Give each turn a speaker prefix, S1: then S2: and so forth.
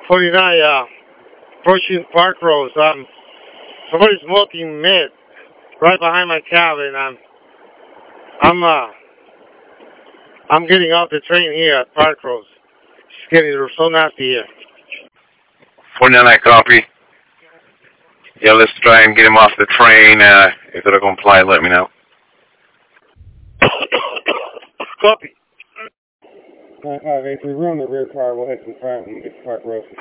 S1: 49, approaching Park Rose. Somebody's smoking meth right behind my cabin. I'm, uh, I'm getting off the train here at Park Rose. It's getting so nasty here.
S2: 49, I copy. Yeah, let's try and get him off the train. If it'll comply, let me know.
S1: Copy. 9583, we're on the rear car. We'll head to the front and get to Park Rose.